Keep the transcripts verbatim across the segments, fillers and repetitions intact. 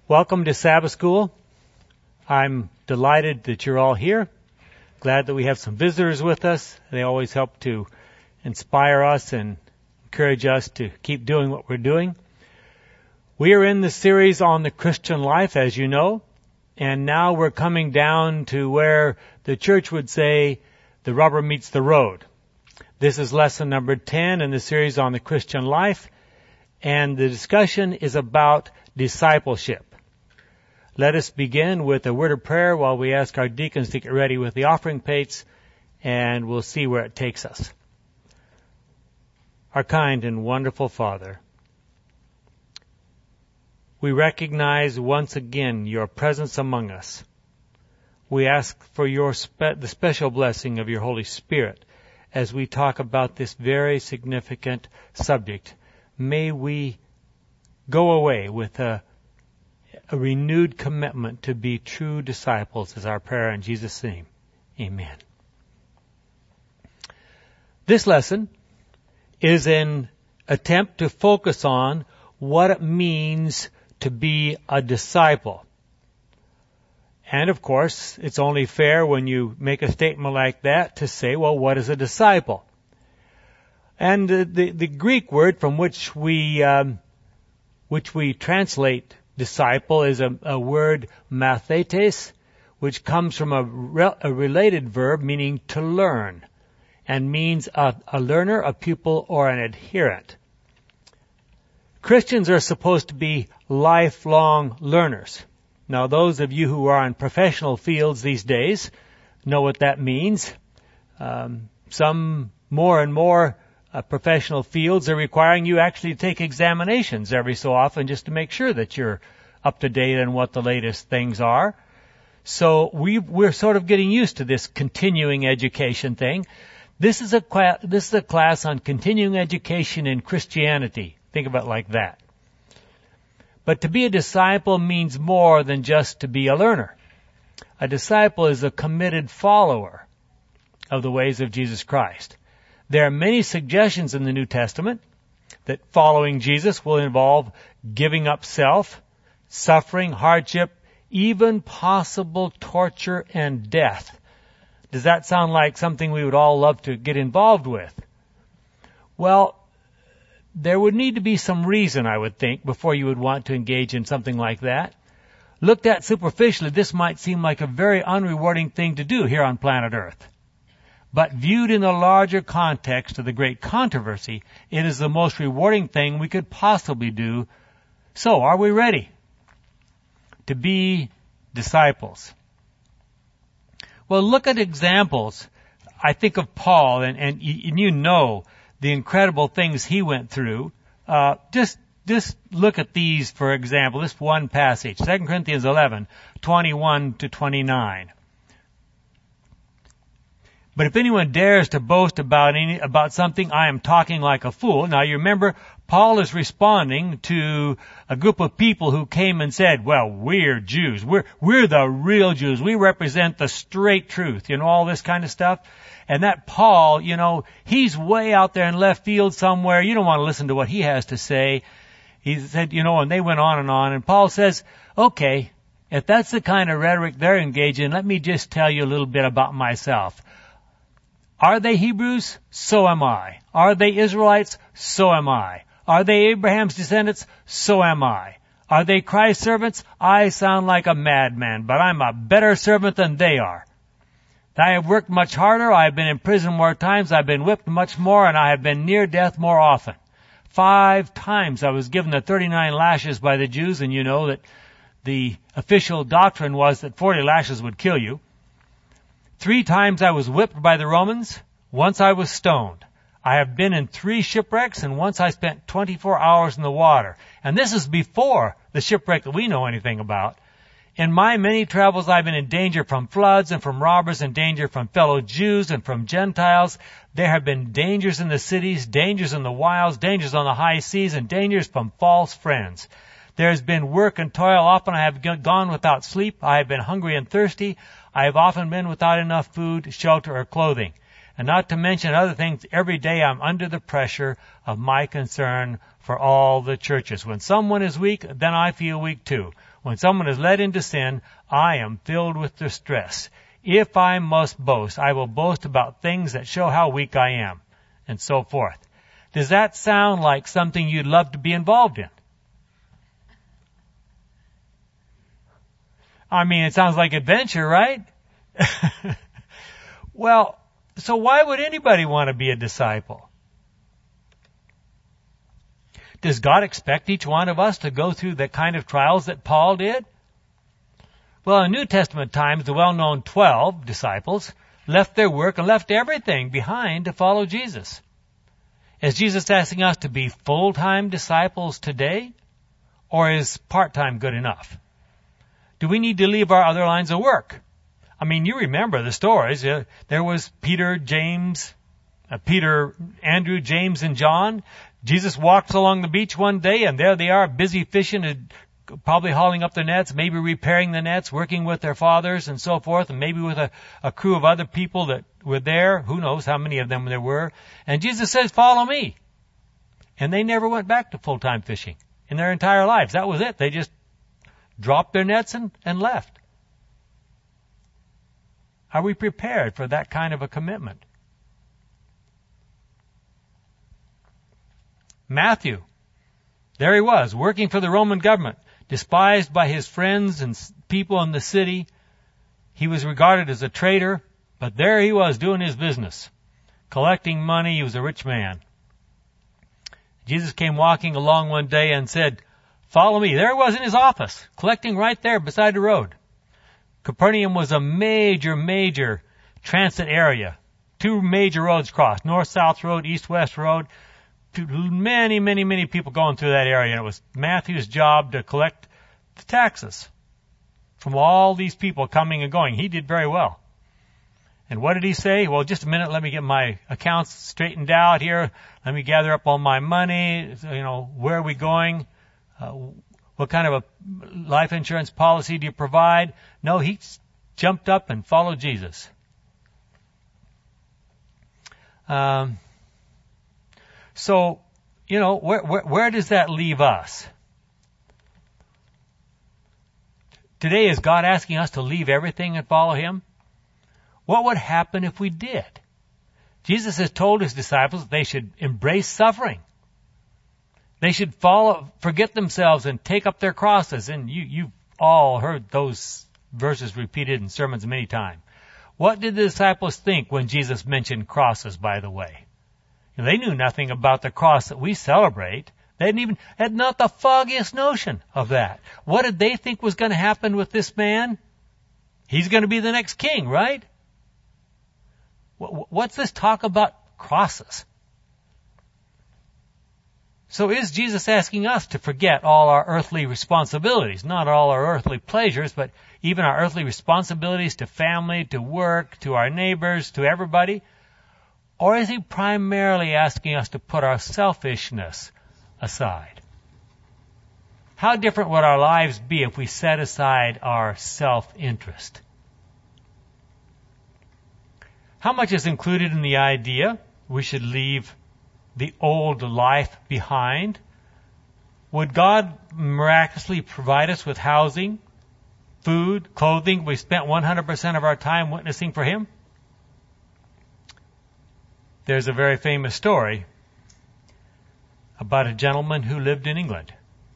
Welcome to Sabbath School. I'm delighted that you're all here. Glad that we have some visitors with us. They always help to inspire us and encourage us to keep doing what we're doing. We are in the series on the Christian life, as you know, and now we're coming down to where the church would say the rubber meets the road. This is lesson number ten in the series on the Christian life, and the discussion is about discipleship. Let us begin with a word of prayer while we ask our deacons to get ready with the offering plates, and we'll see where it takes us. Our kind and wonderful Father, we recognize once again your presence among us. We ask for your spe- the special blessing of your Holy Spirit as we talk about this very significant subject. May we go away with a A renewed commitment to be true disciples is our prayer in Jesus' name. Amen. This lesson is an attempt to focus on what it means to be a disciple. And of course, it's only fair when you make a statement like that to say, well, what is a disciple? And the, the, the Greek word from which we, um, which we translate disciple is a, a word mathetes, which comes from a, re, a related verb meaning to learn, and means a, a learner, a pupil, or an adherent. Christians are supposed to be lifelong learners. Now, those of you who are in professional fields these days know what that means. Um, some more and more Uh, professional fields are requiring you actually take examinations every so often just to make sure that you're up to date on what the latest things are. So we, we're sort of getting used to this continuing education thing. This is a cla- this is a class on continuing education in Christianity. Think of it like that. But to be a disciple means more than just to be a learner. A disciple is a committed follower of the ways of Jesus Christ. There are many suggestions in the New Testament that following Jesus will involve giving up self, suffering, hardship, even possible torture and death. Does that sound like something we would all love to get involved with? Well, there would need to be some reason, I would think, before you would want to engage in something like that. Looked at superficially, this might seem like a very unrewarding thing to do here on planet Earth. But viewed in the larger context of the great controversy, it is the most rewarding thing we could possibly do. So, are we ready to be disciples? Well, look at examples. I think of Paul, and, and, and you know the incredible things he went through. Uh, just, just look at these, for example, this one passage, Second Corinthians eleven, twenty-one to twenty-nine. But if anyone dares to boast about any, about something, I am talking like a fool. Now you remember, Paul is responding to a group of people who came and said, well, we're Jews. We're, we're the real Jews. We represent the straight truth. You know, all this kind of stuff. And that Paul, you know, he's way out there in left field somewhere. You don't want to listen to what he has to say. He said, you know, and they went on and on. And Paul says, okay, if that's the kind of rhetoric they're engaged in, let me just tell you a little bit about myself. Are they Hebrews? So am I. Are they Israelites? So am I. Are they Abraham's descendants? So am I. Are they Christ's servants? I sound like a madman, but I'm a better servant than they are. I have worked much harder. I have been in prison more times. I've been whipped much more, and I have been near death more often. Five times I was given the thirty-nine lashes by the Jews, and you know that the official doctrine was that forty lashes would kill you. Three times I was whipped by the Romans. Once I was stoned. I have been in three shipwrecks, and once I spent twenty-four hours in the water. And this is before the shipwreck that we know anything about. In my many travels, I've been in danger from floods and from robbers, in danger from fellow Jews and from Gentiles. There have been dangers in the cities, dangers in the wilds, dangers on the high seas, and dangers from false friends. There has been work and toil. Often I have gone without sleep. I have been hungry and thirsty. I have often been without enough food, shelter, or clothing. And not to mention other things, every day I'm under the pressure of my concern for all the churches. When someone is weak, then I feel weak too. When someone is led into sin, I am filled with distress. If I must boast, I will boast about things that show how weak I am, and so forth. Does that sound like something you'd love to be involved in? I mean, it sounds like adventure, right? Well, so why would anybody want to be a disciple? Does God expect each one of us to go through the kind of trials that Paul did? Well, in New Testament times, the well-known twelve disciples left their work and left everything behind to follow Jesus. Is Jesus asking us to be full-time disciples today, or is part-time good enough? Do we need to leave our other lines of work? I mean, you remember the stories. Uh, there was Peter, James, uh, Peter, Andrew, James, and John. Jesus walks along the beach one day, and there they are, busy fishing, and probably hauling up their nets, maybe repairing the nets, working with their fathers and so forth, and maybe with a, a crew of other people that were there. Who knows how many of them there were. And Jesus says, follow me. And they never went back to full-time fishing in their entire lives. That was it. They just dropped their nets and, and left. Are we prepared for that kind of a commitment? Matthew, there he was, working for the Roman government, despised by his friends and people in the city. He was regarded as a traitor, but there he was doing his business, collecting money. He was a rich man. Jesus came walking along one day and said, follow me. There he was in his office, collecting right there beside the road. Capernaum was a major, major transit area. Two major roads crossed, north-south road, east-west road. Many, many, many people going through that area. And it was Matthew's job to collect the taxes from all these people coming and going. He did very well. And what did he say? Well, just a minute, let me get my accounts straightened out here. Let me gather up all my money. You know, where are we going? Uh, what kind of a life insurance policy do you provide? No, he jumped up and followed Jesus. Um, so, you know, where, where, where does that leave us? Today, is God asking us to leave everything and follow Him? What would happen if we did? Jesus has told His disciples that they should embrace suffering. They should follow, forget themselves and take up their crosses. And you, you've all heard those verses repeated in sermons many times. What did the disciples think when Jesus mentioned crosses, by the way? You know, they knew nothing about the cross that we celebrate. They hadn't even, had not the foggiest notion of that. What did they think was going to happen with this man? He's going to be the next king, right? What's this talk about crosses? So is Jesus asking us to forget all our earthly responsibilities? Not all our earthly pleasures, but even our earthly responsibilities to family, to work, to our neighbors, to everybody? Or is He primarily asking us to put our selfishness aside? How different would our lives be if we set aside our self-interest? How much is included in the idea we should leave the old life behind? Would God miraculously provide us with housing, food, clothing? We spent one hundred percent of our time witnessing for Him. There's a very famous story about a gentleman who lived in England,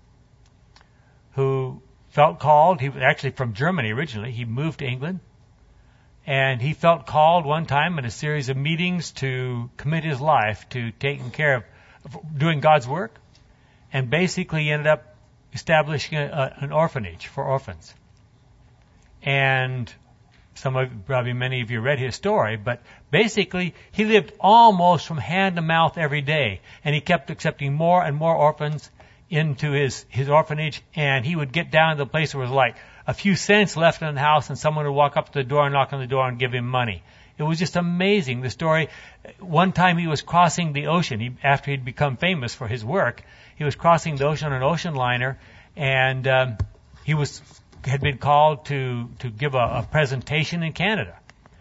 who felt called. He was actually from Germany originally. He moved to England. And he felt called one time in a series of meetings to commit his life to taking care of, doing God's work. And basically he ended up establishing a, a, an orphanage for orphans. And some of, probably many of you read his story, but basically he lived almost from hand to mouth every day. And he kept accepting more and more orphans into his, his orphanage. And he would get down to the place where it was like a few cents left in the house, and someone would walk up to the door and knock on the door and give him money. It was just amazing, the story. One time he was crossing the ocean. He, after he'd become famous for his work, he was crossing the ocean on an ocean liner, and um, he was had been called to, to give a, a presentation in Canada.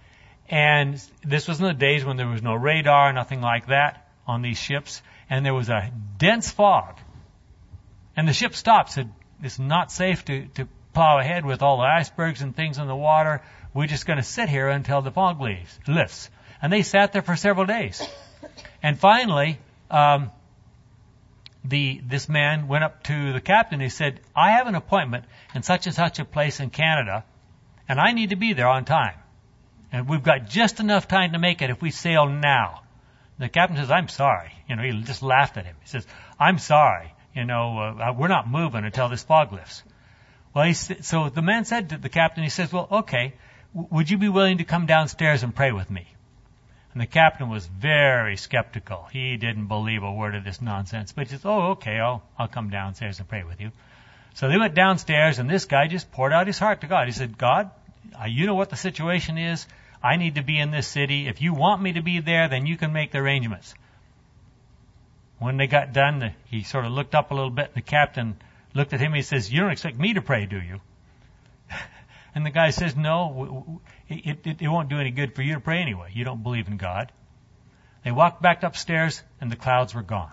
And this was in the days when there was no radar, nothing like that on these ships. And there was a dense fog. And the ship stopped, said, it's not safe to, to plow ahead with all the icebergs and things in the water. We're just going to sit here until the fog leaves, lifts. And they sat there for several days. And finally, um, the this man went up to the captain. He said, I have an appointment in such and such a place in Canada, and I need to be there on time. And we've got just enough time to make it if we sail now. The captain says, I'm sorry. You know, he just laughed at him. He says, I'm sorry. You know, uh, we're not moving until this fog lifts. Well, he, so the man said to the captain, he says, well, okay, w- would you be willing to come downstairs and pray with me? And the captain was very skeptical. He didn't believe a word of this nonsense. But he says, oh, okay, I'll, I'll come downstairs and pray with you. So they went downstairs, and this guy just poured out his heart to God. He said, God, uh, you know what the situation is. I need to be in this city. If you want me to be there, then you can make the arrangements. When they got done, the, he sort of looked up a little bit, and the captain looked at him and he says, you don't expect me to pray, do you? And the guy says, no, it, it, it won't do any good for you to pray anyway. You don't believe in God. They walked back upstairs, and the clouds were gone.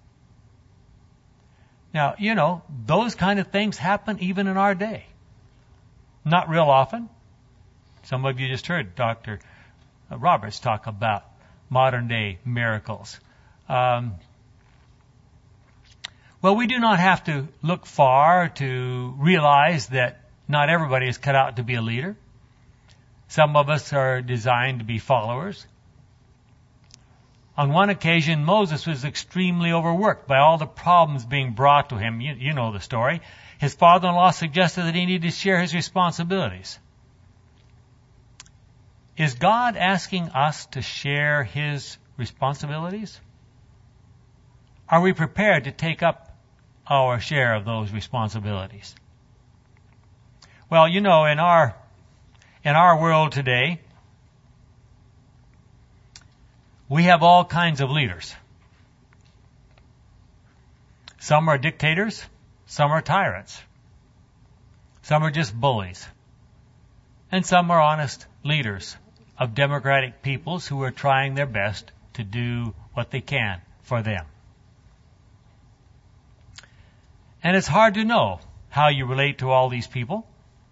Now, you know, those kind of things happen even in our day. Not real often. Some of you just heard Doctor Roberts talk about modern-day miracles. Um, well, we do not have to look far to realize that not everybody is cut out to be a leader. Some of us are designed to be followers. On one occasion, Moses was extremely overworked by all the problems being brought to him. You, you know the story. His father-in-law suggested that he needed to share his responsibilities. Is God asking us to share His responsibilities? Are we prepared to take up our share of those responsibilities? Well, you know, in our in our world today, we have all kinds of leaders. Some are dictators, some are tyrants, some are just bullies, and some are honest leaders of democratic peoples who are trying their best to do what they can for them. And it's hard to know how you relate to all these people.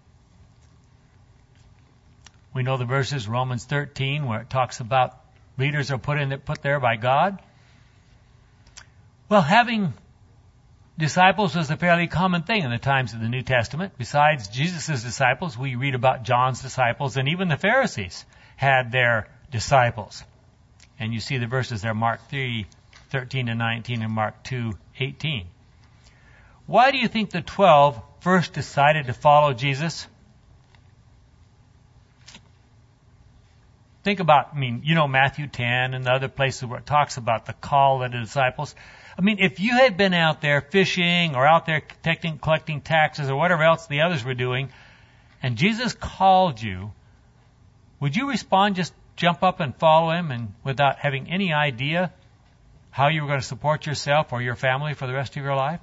We know the verses, Romans thirteen, where it talks about leaders are put in put there by God. Well, having disciples was a fairly common thing in the times of the New Testament. Besides Jesus' disciples, we read about John's disciples, and even the Pharisees had their disciples. And you see the verses there, Mark three, thirteen to nineteen, and Mark two, eighteen. Why do you think the twelve first decided to follow Jesus? Think about, I mean, you know Matthew ten and the other places where it talks about the call of the disciples. I mean, if you had been out there fishing or out there collecting, collecting taxes or whatever else the others were doing, and Jesus called you, would you respond, just jump up and follow Him, and without having any idea how you were going to support yourself or your family for the rest of your life?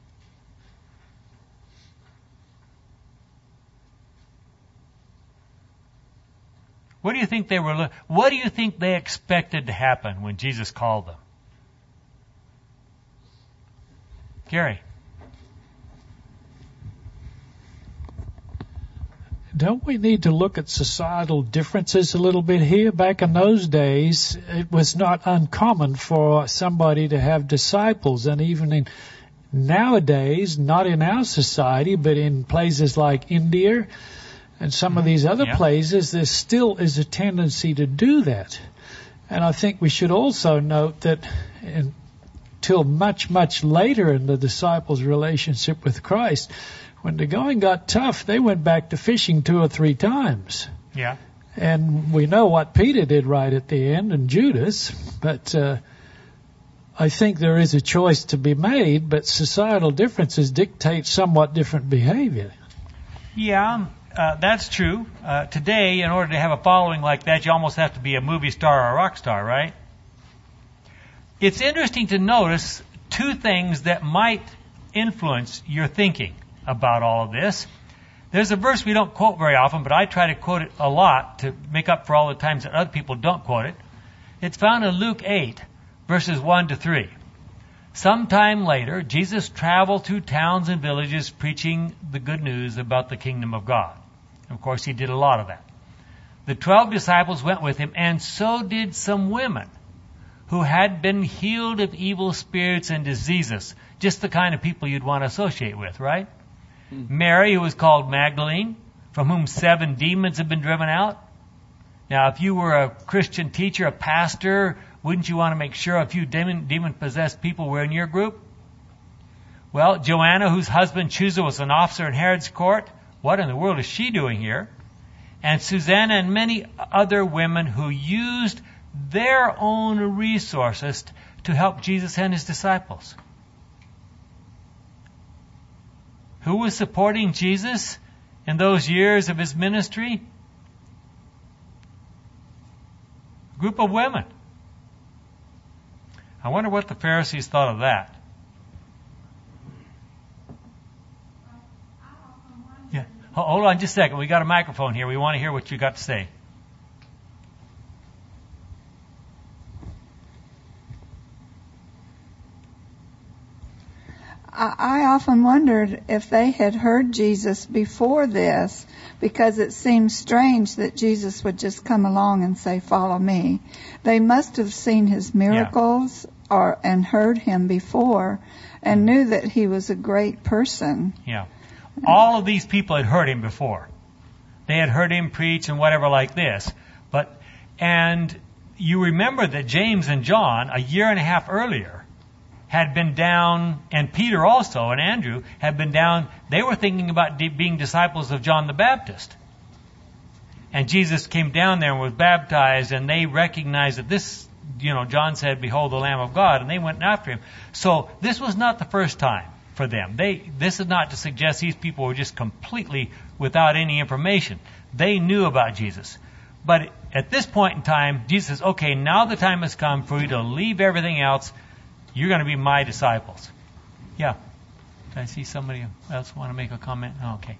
What do you think they were? What do you think they expected to happen when Jesus called them? Gary. Don't we need to look at societal differences a little bit here? Back in those days, it was not uncommon for somebody to have disciples, and even in nowadays, not in our society, but in places like India and some mm-hmm. of these other yeah. places, there still is a tendency to do that. And I think we should also note that until much, much later in the disciples' relationship with Christ, when the going got tough, they went back to fishing two or three times. Yeah. And we know what Peter did right at the end, and Judas, but uh, I think there is a choice to be made, but societal differences dictate somewhat different behavior. Yeah, uh, that's true. Uh, today, in order to have a following like that, you almost have to be a movie star or a rock star, right? It's interesting to notice two things that might influence your thinking about all of this. There's a verse we don't quote very often, but I try to quote it a lot to make up for all the times that other people don't quote it. It's found in Luke eight, verses one to three. Sometime later, Jesus traveled through towns and villages preaching the good news about the kingdom of God. Of course, he did a lot of that. The twelve disciples went with him, and so did some women who had been healed of evil spirits and diseases. Just the kind of people you'd want to associate with, right? Mm-hmm. Mary, who was called Magdalene, from whom seven demons had been driven out. Now, if you were a Christian teacher, a pastor, wouldn't you want to make sure a few demon, demon-possessed people were in your group? Well, Joanna, whose husband Chuza was an officer in Herod's court, what in the world is she doing here? And Susanna and many other women who used their own resources to help Jesus and his disciples. Who was supporting Jesus in those years of his ministry? A group of women. I wonder what the Pharisees thought of that. Yeah. Hold on just a second. We got a microphone here. We want to hear what you got to say. I often wondered if they had heard Jesus before this, because it seems strange that Jesus would just come along and say, "Follow me." They must have seen his miracles yeah. or and heard him before and knew that he was a great person. Yeah. All of these people had heard him before. They had heard him preach and whatever like this. But and you remember that James and John, a year and a half earlier, had been down, and Peter also, and Andrew, had been down. They were thinking about de- being disciples of John the Baptist. And Jesus came down there and was baptized, and they recognized that this, you know, John said, "Behold the Lamb of God," and they went after him. So this was not the first time for them. They, this is not to suggest these people were just completely without any information. They knew about Jesus. But at this point in time, Jesus says, okay, now the time has come for you to leave everything else. You're going to be my disciples. Yeah. Did I see somebody else want to make a comment? Oh, okay.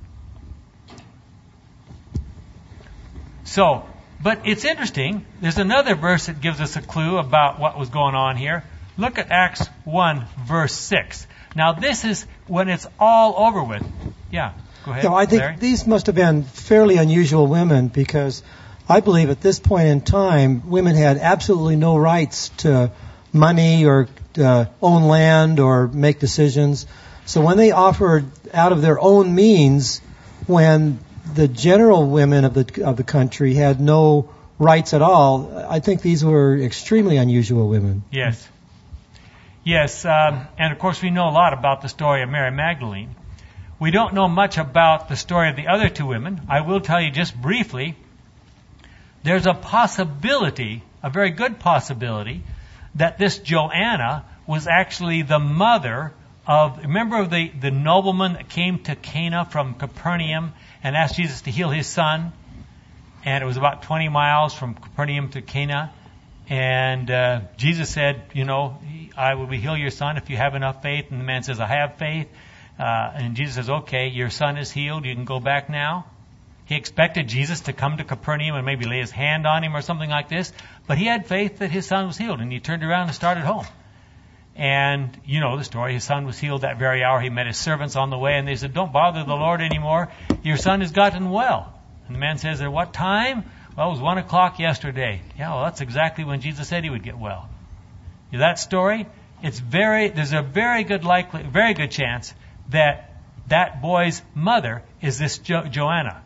So, but it's interesting. There's another verse that gives us a clue about what was going on here. Look at Acts one, verse six. Now, this is when it's all over with. Yeah, go ahead. No, I think Larry. These must have been fairly unusual women, because I believe at this point in time, women had absolutely no rights to money or uh, own land or make decisions. So when they offered out of their own means, when the general women of the of the country had no rights at all, I think these were extremely unusual women. Yes. Yes, um, and of course we know a lot about the story of Mary Magdalene. We don't know much about the story of the other two women. I will tell you just briefly, there's a possibility, a very good possibility, that this Joanna was actually the mother of, remember the, the nobleman that came to Cana from Capernaum and asked Jesus to heal his son? And it was about twenty miles from Capernaum to Cana. And uh, Jesus said, you know, I will heal your son if you have enough faith. And the man says, I have faith. Uh, and Jesus says, okay, your son is healed. You can go back now. He expected Jesus to come to Capernaum and maybe lay his hand on him or something like this. But he had faith that his son was healed. And he turned around and started home. And you know the story. His son was healed that very hour. He met his servants on the way. And they said, don't bother the Lord anymore. Your son has gotten well. And the man says, at what time? Well, it was one o'clock yesterday. Yeah, well, that's exactly when Jesus said he would get well. That story, it's very, there's a very good likely, very good chance that that boy's mother is this jo- Joanna,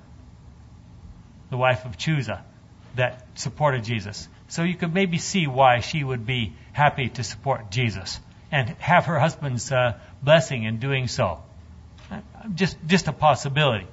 the wife of Chuza, that supported Jesus. So you could maybe see why she would be happy to support Jesus and have her husband's uh, blessing in doing so. Just, just a possibility.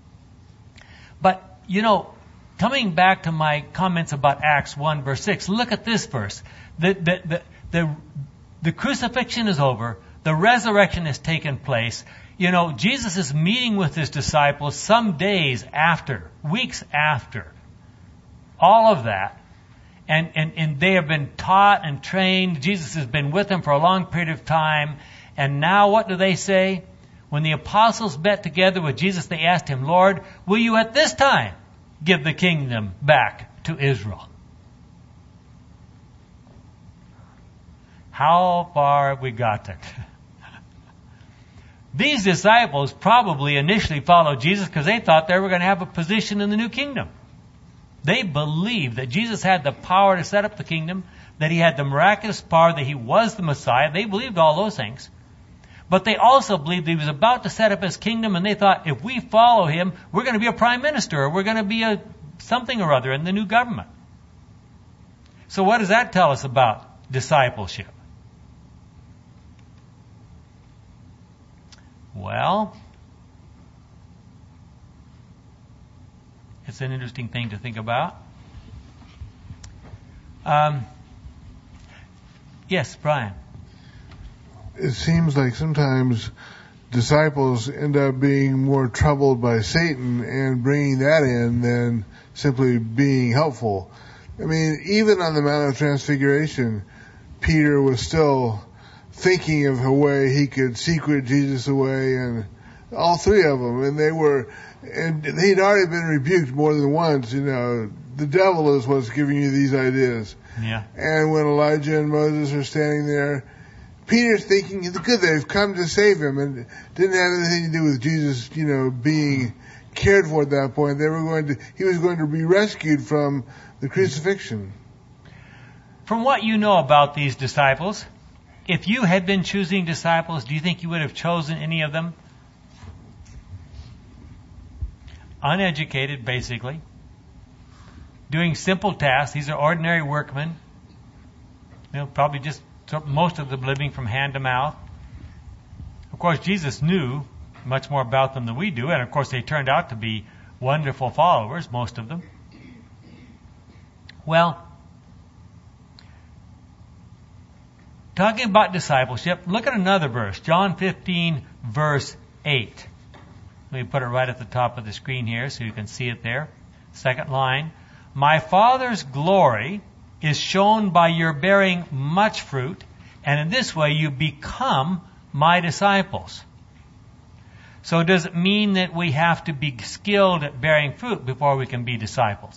But, you know, coming back to my comments about Acts one, verse six, look at this verse. The, the, the, the, the crucifixion is over. The resurrection has taken place. You know, Jesus is meeting with his disciples some days after, weeks after all of that. And, and, and they have been taught and trained. Jesus has been with them for a long period of time. And now what do they say? When the apostles met together with Jesus, they asked him, Lord, will you at this time give the kingdom back to Israel? How far have we gotten? These disciples probably initially followed Jesus because they thought they were going to have a position in the new kingdom. They believed that Jesus had the power to set up the kingdom, that he had the miraculous power, that he was the Messiah. They believed all those things. But they also believed he was about to set up his kingdom, and they thought, if we follow him, we're going to be a prime minister, or we're going to be a something or other in the new government. So what does that tell us about discipleship? Well, it's an interesting thing to think about. Um, yes, Brian. It seems like sometimes disciples end up being more troubled by Satan and bringing that in than simply being helpful. I mean, even on the Mount of Transfiguration, Peter was still thinking of a way he could secret Jesus away, and all three of them, and they were, and he'd already been rebuked more than once, you know, the devil is what's giving you these ideas. Yeah. And when Elijah and Moses are standing there, Peter's thinking, good, they've come to save him, and didn't have anything to do with Jesus, you know, being cared for at that point. They were going to, he was going to be rescued from the crucifixion. From what you know about these disciples, if you had been choosing disciples, do you think you would have chosen any of them? Uneducated, basically. Doing simple tasks. These are ordinary workmen. You know, probably just most of them living from hand to mouth. Of course, Jesus knew much more about them than we do, and of course they turned out to be wonderful followers, most of them. Well, talking about discipleship, look at another verse, John fifteen, verse eight. Let me put it right at the top of the screen here so you can see it there. Second line. My Father's glory is shown by your bearing much fruit, and in this way you become my disciples. So does it mean that we have to be skilled at bearing fruit before we can be disciples?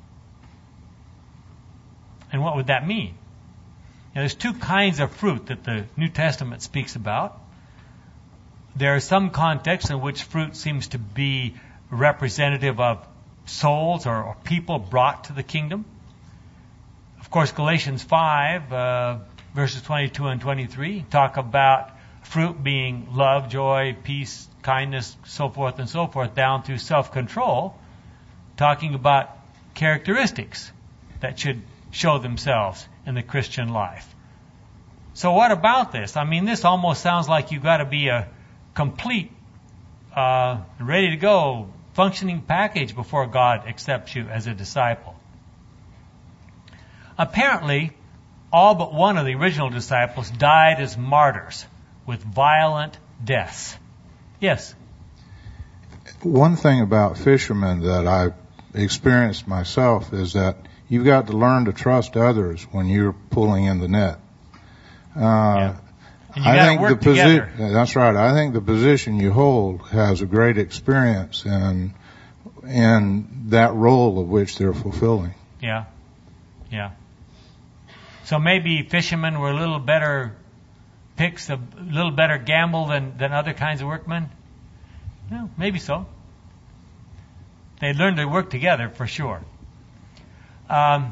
And what would that mean? Now, there's two kinds of fruit that the New Testament speaks about. There are some contexts in which fruit seems to be representative of souls or, or people brought to the kingdom. Of course, Galatians five, uh, verses twenty-two and twenty-three, talk about fruit being love, joy, peace, kindness, so forth and so forth, down through self-control, talking about characteristics that should show themselves in the Christian life. So what about this? I mean, this almost sounds like you've got to be a complete, uh, ready to go, functioning package before God accepts you as a disciple. Apparently, all but one of the original disciples died as martyrs with violent deaths. Yes? One thing about fishermen that I've experienced myself is that you've got to learn to trust others when you're pulling in the net. Uh, yeah. And you I got think to work the together. Posi- that's right. I think the position you hold has a great experience in, in that role of which they're fulfilling. Yeah. Yeah. So maybe fishermen were a little better picks, a little better gamble than, than other kinds of workmen? Well, maybe so. They learned to work together for sure. Um,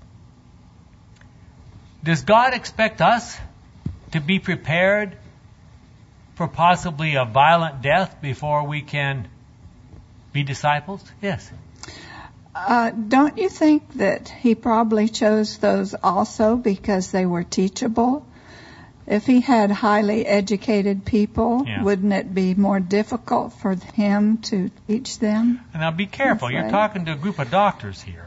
does God expect us to be prepared for possibly a violent death before we can be disciples? Yes. Uh, don't you think that he probably chose those also because they were teachable? If he had highly educated people, yeah. wouldn't it be more difficult for him to teach them? And now be careful. That's You're right. talking to a group of doctors here.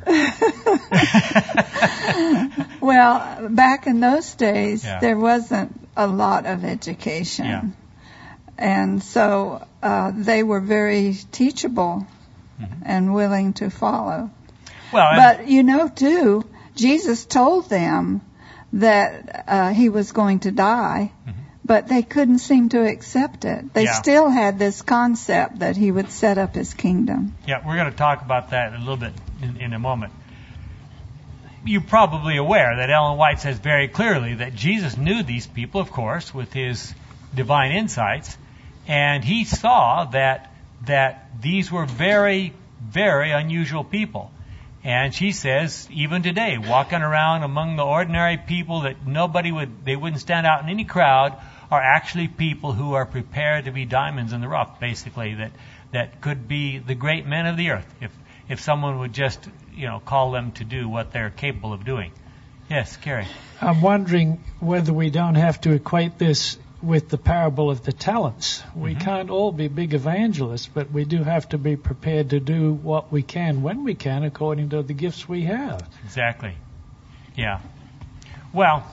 Well, back in those days, yeah. there wasn't a lot of education. Yeah. And so uh, they were very teachable mm-hmm. and willing to follow. Well, but, you know, too, Jesus told them that uh, he was going to die, mm-hmm. but they couldn't seem to accept it. They Yeah. still had this concept that he would set up his kingdom. Yeah, we're going to talk about that a little bit in, in a moment. You're probably aware that Ellen White says very clearly that Jesus knew these people, of course, with his divine insights, and he saw that that these were very, very unusual people. And she says, even today, walking around among the ordinary people that nobody would, they wouldn't stand out in any crowd, are actually people who are prepared to be diamonds in the rough, basically, that that could be the great men of the earth if if someone would just, you know, call them to do what they're capable of doing. Yes, Carrie. I'm wondering whether we don't have to equate this with the parable of the talents. We Mm-hmm. can't all be big evangelists, but we do have to be prepared to do what we can when we can according to the gifts we have. Exactly. Yeah. Well,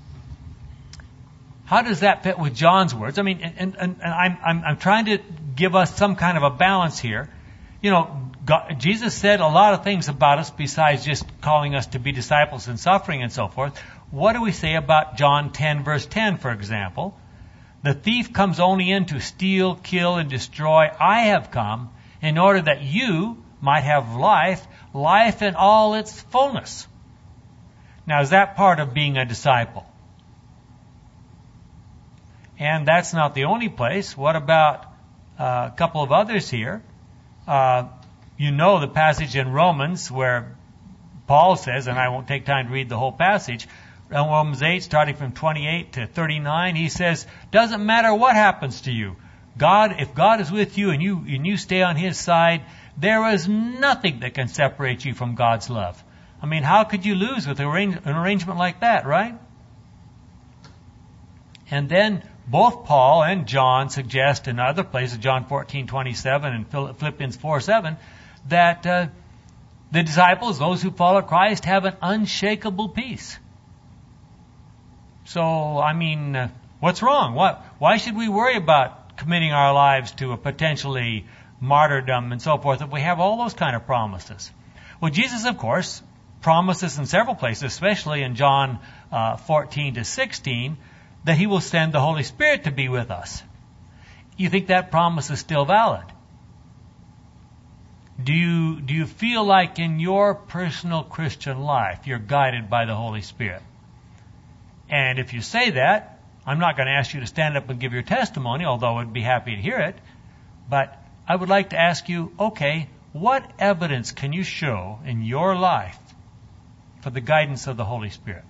how does that fit with John's words? I mean, and, and, and I'm, I'm, I'm trying to give us some kind of a balance here. You know, God, Jesus said a lot of things about us besides just calling us to be disciples and suffering and so forth. What do we say about John ten, verse ten, for example? The thief comes only in to steal, kill, and destroy. I have come in order that you might have life, life in all its fullness. Now, is that part of being a disciple? And that's not the only place. What about uh, a couple of others here? Uh, you know the passage in Romans where Paul says, and I won't take time to read the whole passage, in Romans eight, starting from twenty-eight to thirty-nine, he says, doesn't matter what happens to you. God, if God is with you and you and you stay on His side, there is nothing that can separate you from God's love. I mean, how could you lose with an arrangement like that, right? And then both Paul and John suggest in other places, John fourteen twenty-seven and Philippians four seven, that uh, the disciples, those who follow Christ, have an unshakable peace. So, I mean, uh, what's wrong? What? Why should we worry about committing our lives to a potentially martyrdom and so forth if we have all those kind of promises? Well, Jesus, of course, promises in several places, especially in John uh, fourteen to sixteen, that He will send the Holy Spirit to be with us. You think that promise is still valid? Do you, do you feel like in your personal Christian life you're guided by the Holy Spirit? And if you say that, I'm not going to ask you to stand up and give your testimony, although I'd be happy to hear it. But I would like to ask you, okay, what evidence can you show in your life for the guidance of the Holy Spirit?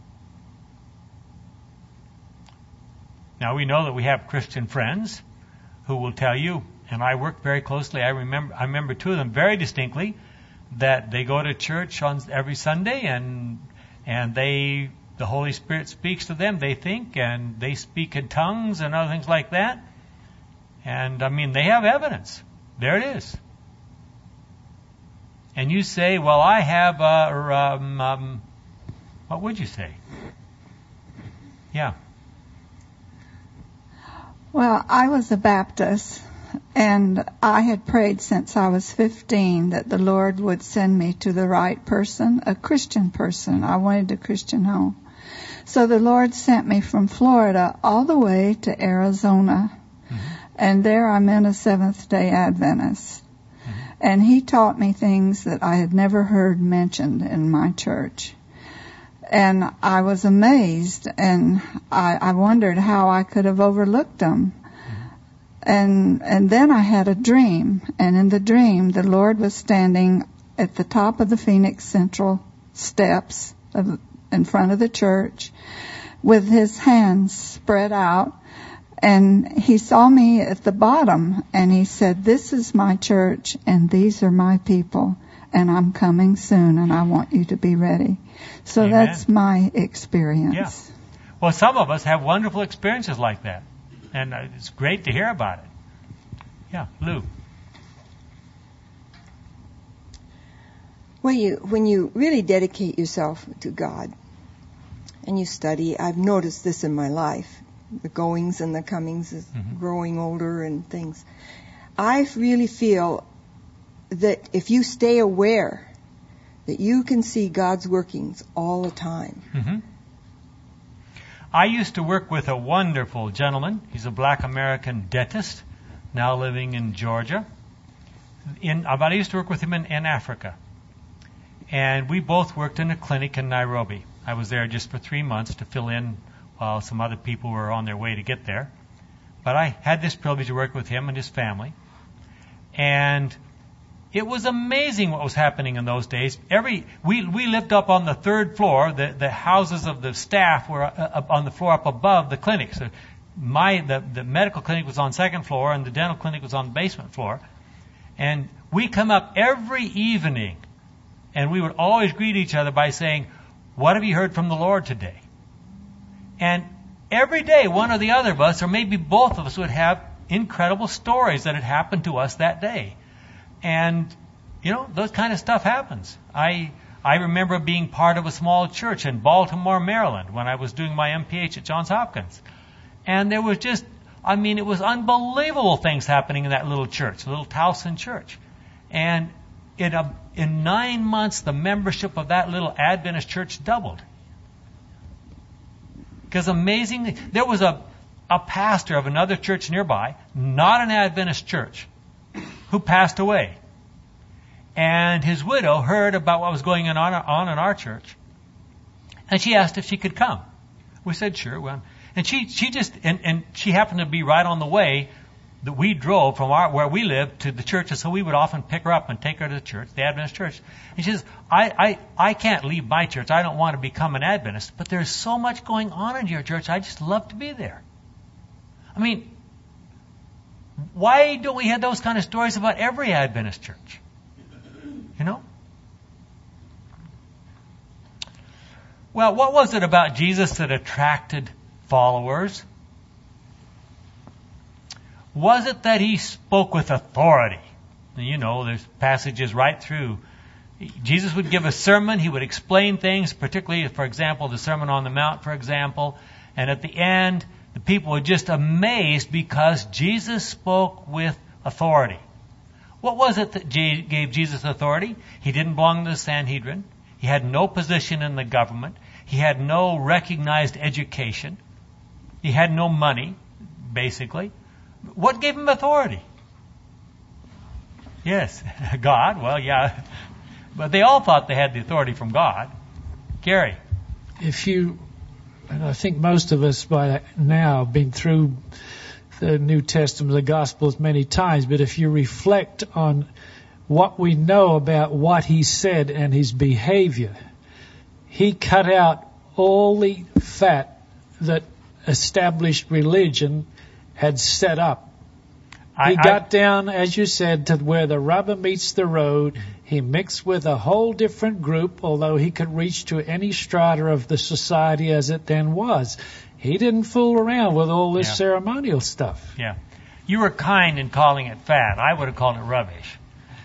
Now, we know that we have Christian friends who will tell you, and I work very closely, I remember I remember two of them very distinctly, that they go to church on every Sunday and and they... the Holy Spirit speaks to them, they think, and they speak in tongues and other things like that. And, I mean, they have evidence. There it is. And you say, well, I have, uh, um, um, what would you say? Yeah. Well, I was a Baptist, and I had prayed since I was fifteen that the Lord would send me to the right person, a Christian person. I wanted a Christian home. So the Lord sent me from Florida all the way to Arizona. Mm-hmm. And there I'm in a Seventh-day Adventist. Mm-hmm. And He taught me things that I had never heard mentioned in my church. And I was amazed, and I, I wondered how I could have overlooked them. Mm-hmm. And and then I had a dream, and in the dream the Lord was standing at the top of the Phoenix Central steps of in front of the church with His hands spread out, and He saw me at the bottom, and He said, this is my church and these are my people, and I'm coming soon and I want you to be ready. So Amen. That's my experience. Yeah. Well, some of us have wonderful experiences like that, and it's great to hear about it. Yeah, Lou. Well, you, when you really dedicate yourself to God and you study, I've noticed this in my life, the goings and the comings, mm-hmm. growing older and things. I really feel that if you stay aware, that you can see God's workings all the time. Mm-hmm. I used to work with a wonderful gentleman. He's a black American dentist, now living in Georgia. In, but I used to work with him in, in Africa. And we both worked in a clinic in Nairobi. I was there just for three months to fill in while some other people were on their way to get there. But I had this privilege to work with him and his family. And it was amazing what was happening in those days. Every we we lived up on the third floor. The the houses of the staff were up on the floor up above the clinic. So my the the medical clinic was on second floor and the dental clinic was on the basement floor. And we come up every evening, and we would always greet each other by saying, "What have you heard from the Lord today?" And every day, one or the other of us, or maybe both of us, would have incredible stories that had happened to us that day. And, you know, those kind of stuff happens. I I remember being part of a small church in Baltimore, Maryland, when I was doing my M P H at Johns Hopkins. And there was just, I mean, it was unbelievable things happening in that little church, little Towson church. And in, a, in nine months, the membership of that little Adventist church doubled. Because amazingly, there was a, a pastor of another church nearby, not an Adventist church, who passed away. And his widow heard about what was going on, on in our church. And she asked if she could come. We said, sure. Well, and she, she just, and, and she happened to be right on the way that we drove from our, where we lived to the church. And so we would often pick her up and take her to the church, the Adventist church. And she says, I, I, I can't leave my church. I don't want to become an Adventist. But there's so much going on in your church. I just love to be there. I mean, why don't we have those kind of stories about every Adventist church? You know? Well, what was it about Jesus that attracted followers? Was it that he spoke with authority? You know, there's passages right through. Jesus would give a sermon. He would explain things, particularly, for example, the Sermon on the Mount, for example. And at the end, the people were just amazed because Jesus spoke with authority. What was it that gave Jesus authority? He didn't belong to the Sanhedrin. He had no position in the government. He had no recognized education. He had no money, basically. What gave him authority? Yes, God. Well, yeah. But they all thought they had the authority from God. Gary. If you, and I think most of us by now have been through the New Testament, the Gospels many times, but if you reflect on what we know about what he said and his behavior, he cut out all the fat that established religion had set up. He I, got I, down, as you said, to where the rubber meets the road. He mixed with a whole different group, although he could reach to any strata of the society as it then was. He didn't fool around with all this yeah. ceremonial stuff. Yeah. You were kind in calling it fat. I would have called it rubbish.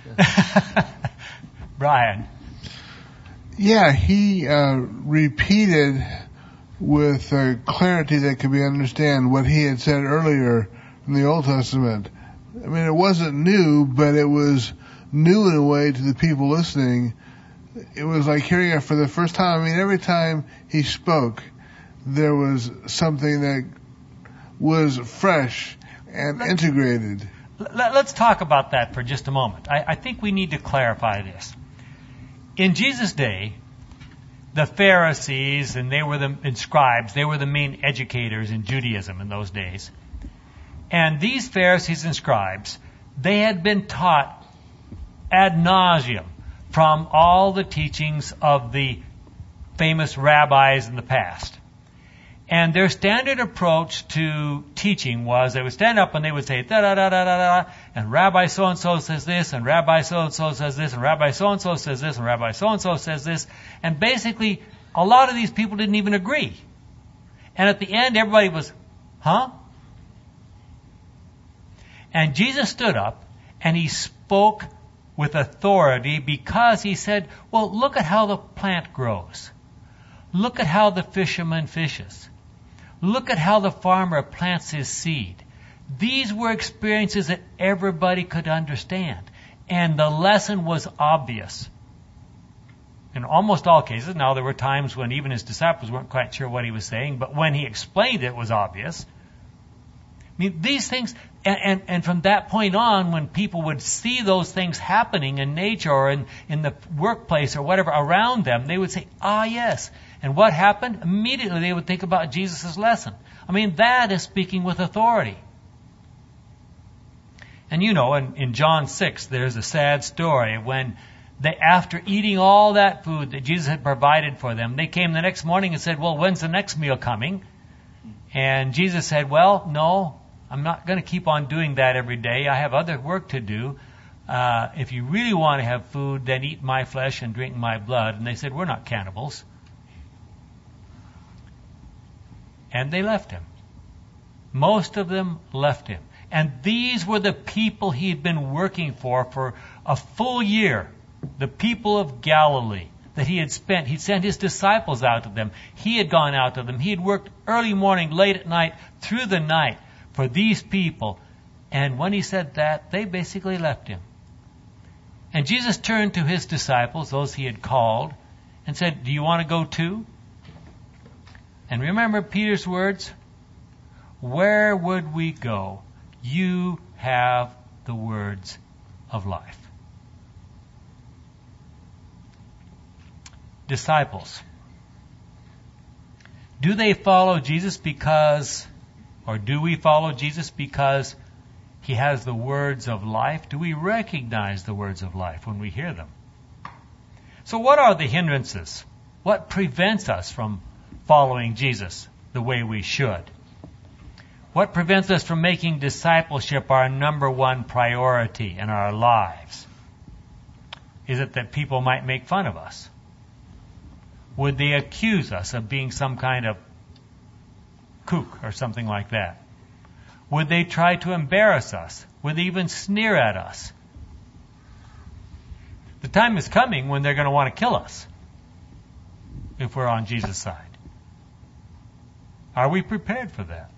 Brian. Yeah, he uh, repeated with uh, clarity that could be understood what he had said earlier in the Old Testament. I mean, it wasn't new, but it was new in a way to the people listening. It was like hearing it for the first time. I mean, every time he spoke, there was something that was fresh and Let, integrated. Let, let's talk about that for just a moment. I, I think we need to clarify this. In Jesus' day, the Pharisees, and they were the and scribes, they were the main educators in Judaism in those days. And these Pharisees and scribes, they had been taught ad nauseum from all the teachings of the famous rabbis in the past. And their standard approach to teaching was they would stand up and they would say, da da da da da da, and Rabbi so-and-so says this, and Rabbi so-and-so says this, and Rabbi so-and-so says this, and Rabbi so-and-so says this. And basically, a lot of these people didn't even agree. And at the end, everybody was, huh? And Jesus stood up and he spoke with authority because he said, well, look at how the plant grows. Look at how the fisherman fishes. Look at how the farmer plants his seed. These were experiences that everybody could understand. And the lesson was obvious. In almost all cases. Now, there were times when even his disciples weren't quite sure what he was saying, but when he explained it, it was obvious. I mean, these things, and, and, and from that point on, when people would see those things happening in nature or in, in the workplace or whatever around them, they would say, ah, yes. And what happened? Immediately they would think about Jesus' lesson. I mean, that is speaking with authority. And you know, in, in John six, there's a sad story when they, after eating all that food that Jesus had provided for them, they came the next morning and said, well, when's the next meal coming? And Jesus said, well, no, I'm not going to keep on doing that every day. I have other work to do. Uh, if you really want to have food, then eat my flesh and drink my blood. And they said, we're not cannibals. And they left him. Most of them left him. And these were the people he had been working for for a full year. The people of Galilee that he had spent. He'd sent his disciples out to them. He had gone out to them. He had worked early morning, late at night, through the night for these people. And when he said that, they basically left him. And Jesus turned to his disciples, those he had called, and said, do you want to go too? And remember Peter's words? Where would we go? You have the words of life. Disciples. Do they follow Jesus because, or do we follow Jesus because he has the words of life? Do we recognize the words of life when we hear them? So what are the hindrances? What prevents us from following Jesus the way we should? What prevents us from making discipleship our number one priority in our lives? Is it that people might make fun of us? Would they accuse us of being some kind of kook or something like that? Would they try to embarrass us? Would they even sneer at us? The time is coming when they're going to want to kill us if we're on Jesus' side. Are we prepared for that?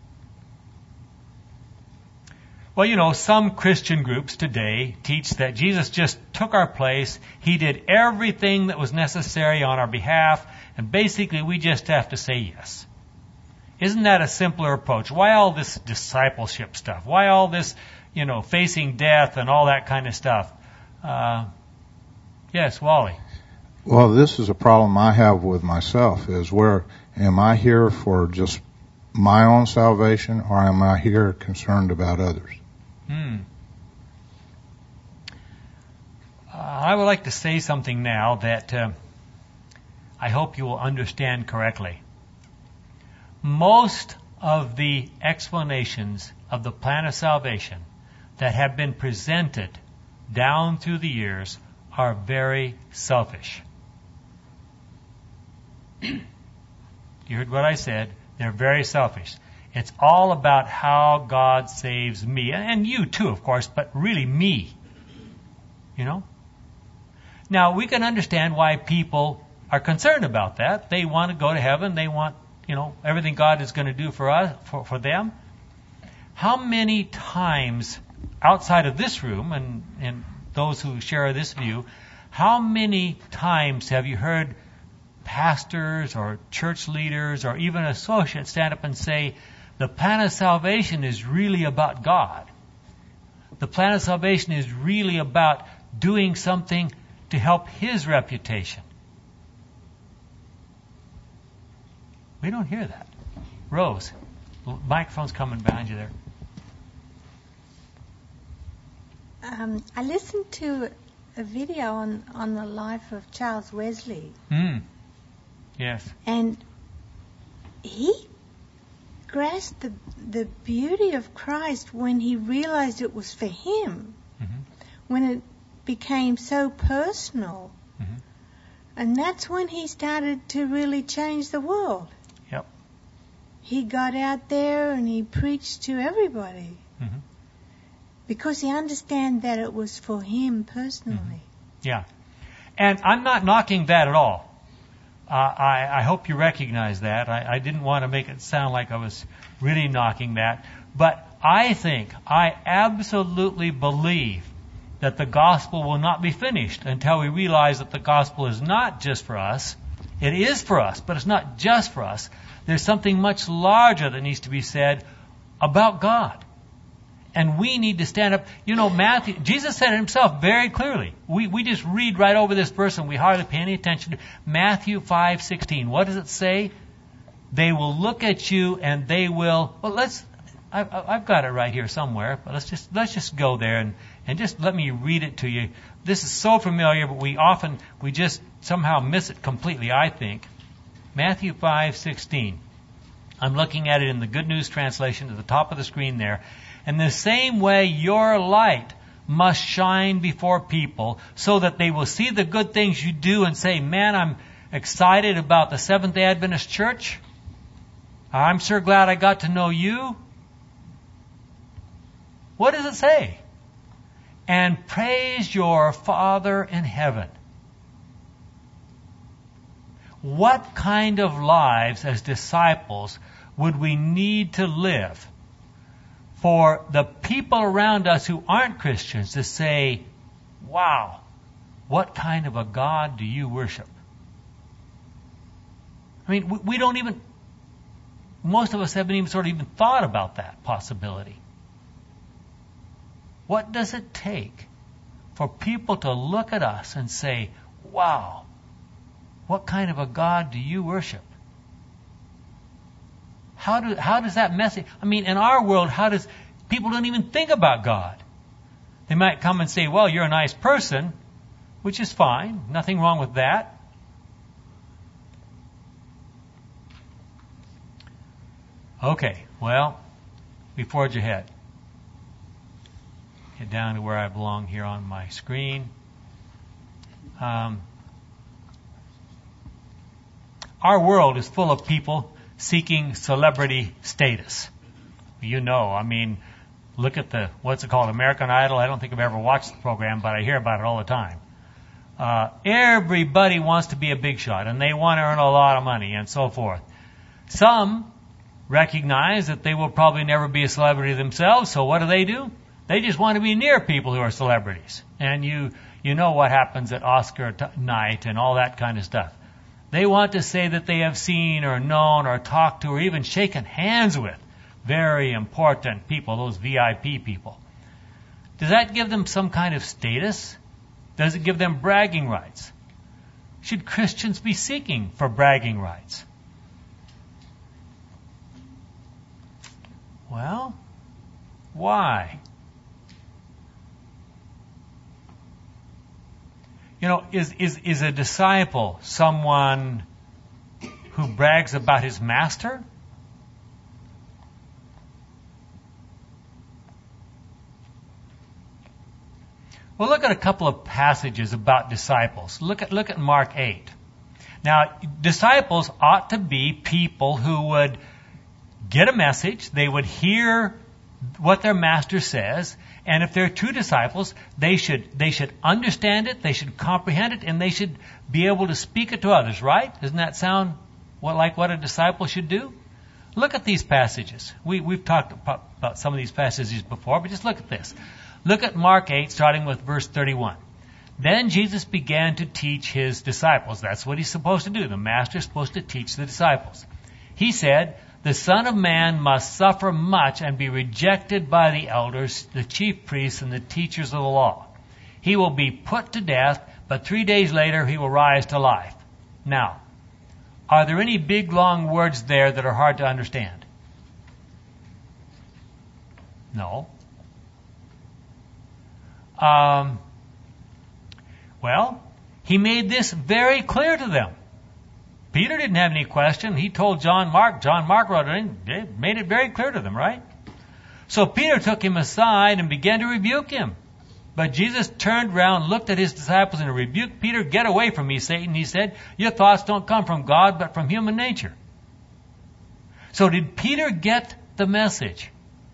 Well, you know, some Christian groups today teach that Jesus just took our place. He did everything that was necessary on our behalf, and basically we just have to say yes. Isn't that a simpler approach? Why all this discipleship stuff? Why all this, you know, facing death and all that kind of stuff? Uh, yes, Wally. Well, this is a problem I have with myself, is where am I here for just my own salvation, or am I here concerned about others? Hmm. Uh, I would like to say something now that uh, I hope you will understand correctly. Most of the explanations of the plan of salvation that have been presented down through the years are very selfish. You heard what I said. They're very selfish. It's all about how God saves me. And you too, of course, but really me. You know? Now, we can understand why people are concerned about that. They want to go to heaven. They want, you know, everything God is going to do for us, for, for them. How many times outside of this room, and, and those who share this view, how many times have you heard pastors or church leaders or even associates stand up and say, the plan of salvation is really about God. The plan of salvation is really about doing something to help His reputation. We don't hear that. Rose, the microphone's coming behind you there. Um, I listened to a video on, on the life of Charles Wesley. Mm. Yes. And he grasped the, the beauty of Christ when he realized it was for him. Mm-hmm. When it became so personal. Mm-hmm. And that's when he started to really change the world. Yep. He got out there and he preached to everybody. Mm-hmm. Because he understood that it was for him personally. Mm-hmm. Yeah. And I'm not knocking that at all. Uh, I, I hope you recognize that. I, I didn't want to make it sound like I was really knocking that. But I think, I absolutely believe that the gospel will not be finished until we realize that the gospel is not just for us. It is for us, but it's not just for us. There's something much larger that needs to be said about God. And we need to stand up. You know, Matthew, Jesus said it himself very clearly. We we just read right over this verse and we hardly pay any attention to Matthew five sixteen. What does it say? They will look at you and they will. Well, let's. I, I've got it right here somewhere. But let's just let's just go there and and just let me read it to you. This is so familiar, but we often we just somehow miss it completely, I think. Matthew five sixteen. I'm looking at it in the Good News Translation at the top of the screen there. In the same way, your light must shine before people so that they will see the good things you do and say, man, I'm excited about the Seventh-day Adventist Church. I'm sure glad I got to know you. What does it say? And praise your Father in heaven. What kind of lives as disciples would we need to live for the people around us who aren't Christians to say, wow, what kind of a God do you worship? I mean, we, we don't even, most of us haven't even sort of even thought about that possibility. What does it take for people to look at us and say, wow, what kind of a God do you worship? How do how does that message? I mean, in our world, how does people don't even think about God? They might come and say, "Well, you're a nice person," which is fine. Nothing wrong with that. Okay, well, we forge ahead. Get down to where I belong here on my screen. Um, our world is full of people seeking celebrity status. You know, I mean, look at the, what's it called, American Idol? I don't think I've ever watched the program, but I hear about it all the time. Uh, everybody wants to be a big shot, and they want to earn a lot of money, and so forth. Some recognize that they will probably never be a celebrity themselves, so what do they do? They just want to be near people who are celebrities. And you, you know what happens at Oscar t- night and all that kind of stuff. They want to say that they have seen or known or talked to or even shaken hands with very important people, those V I P people. Does that give them some kind of status? Does it give them bragging rights? Should Christians be seeking for bragging rights? Well, why? You know, is, is, is a disciple someone who brags about his master? Well, look at a couple of passages about disciples. Look at, look at Mark eight. Now, disciples ought to be people who would get a message, they would hear what their master says, and if they're true disciples, they should they should understand it, they should comprehend it, and they should be able to speak it to others, right? Doesn't that sound what, like what a disciple should do? Look at these passages. We, we've talked about some of these passages before, but just look at this. Look at Mark eight, starting with verse thirty-one. Then Jesus began to teach his disciples. That's what he's supposed to do. The master is supposed to teach the disciples. He said, the Son of Man must suffer much and be rejected by the elders, the chief priests, and the teachers of the law. He will be put to death, but three days later he will rise to life. Now, are there any big, long words there that are hard to understand? No. Um, well, he made this very clear to them. Peter didn't have any question. He told John Mark. John Mark wrote it in. They made it very clear to them, right? So Peter took him aside and began to rebuke him. But Jesus turned around, looked at his disciples, and rebuked Peter. Get away from me, Satan, he said. Your thoughts don't come from God, but from human nature. So did Peter get the message?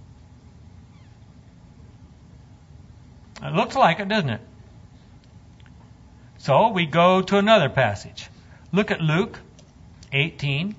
It looks like it, doesn't it? So we go to another passage. Look at Luke eighteen,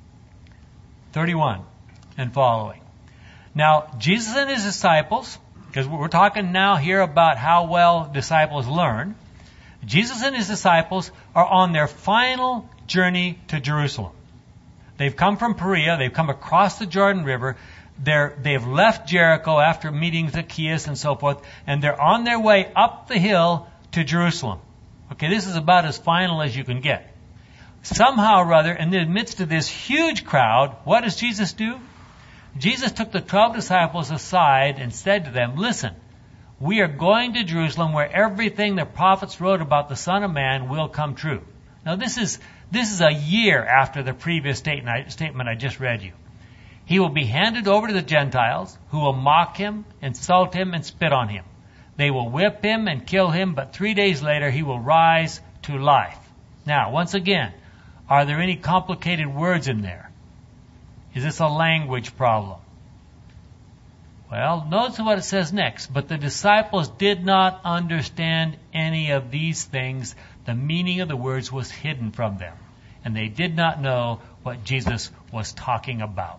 thirty-one and following. Now, Jesus and his disciples because we're talking now here about how well disciples learn. Jesus and his disciples are on their final journey to Jerusalem. They've come from Perea. They've come across the Jordan River. They're, they've left Jericho after meeting Zacchaeus and so forth, and they're on their way up the hill to Jerusalem. Okay, this is about as final as you can get. Somehow or other, in the midst of this huge crowd, what does Jesus do? Jesus took the twelve disciples aside and said to them, listen, we are going to Jerusalem where everything the prophets wrote about the Son of Man will come true. Now this is this is a year after the previous statement statement I just read you. He will be handed over to the Gentiles, who will mock him, insult him, and spit on him. They will whip him and kill him, but three days later he will rise to life. Now, once again, are there any complicated words in there? Is this a language problem? Well, notice what it says next. But the disciples did not understand any of these things. The meaning of the words was hidden from them, and they did not know what Jesus was talking about.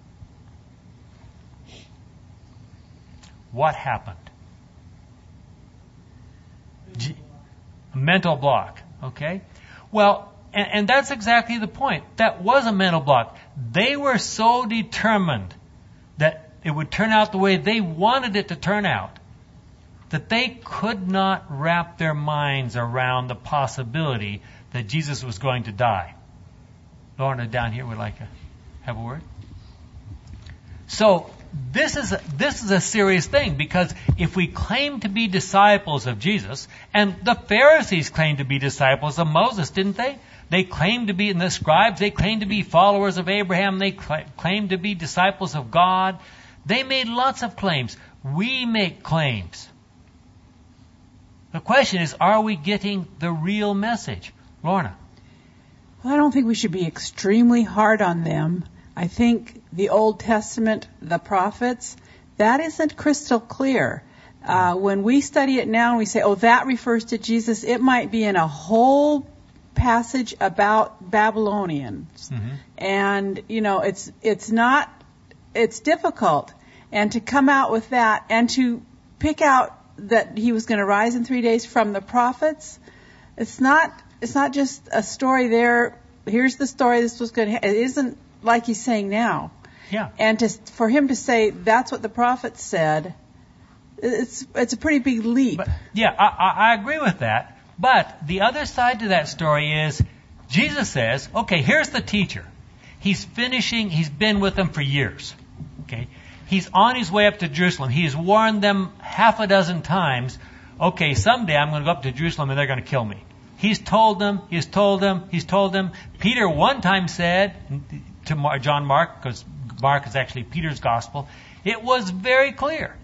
What happened? G- a mental block, okay? Well, and, and that's exactly the point. That was a mental block. They were so determined that it would turn out the way they wanted it to turn out that they could not wrap their minds around the possibility that Jesus was going to die. Lorna down here would like to have a word. So this is a, this is a serious thing, because if we claim to be disciples of Jesus, and the Pharisees claimed to be disciples of Moses, didn't they? They claimed to be, and the scribes, they claimed to be followers of Abraham. They cl- claimed to be disciples of God. They made lots of claims. We make claims. The question is, are we getting the real message? Lorna. Well, I don't think we should be extremely hard on them. I think the Old Testament, the prophets, that isn't crystal clear. Uh, when we study it now and we say, oh, that refers to Jesus, it might be in a whole passage about Babylonians. Mm-hmm. And, you know, it's it's not, it's difficult. And to come out with that and to pick out that he was going to rise in three days from the prophets, it's not it's not just a story there. Here's the story. This was going to happen. It isn't like he's saying now. Yeah. And to, for him to say that's what the prophets said, it's it's a pretty big leap. But, yeah, I, I agree with that. But the other side to that story is Jesus says, okay, here's the teacher. He's finishing. He's been with them for years. Okay. He's on his way up to Jerusalem. He has warned them half a dozen times, okay, someday I'm going to go up to Jerusalem and they're going to kill me. He's told them, he's told them, he's told them. Peter one time said to Mar- John Mark, because Mark is actually Peter's gospel, it was very clear.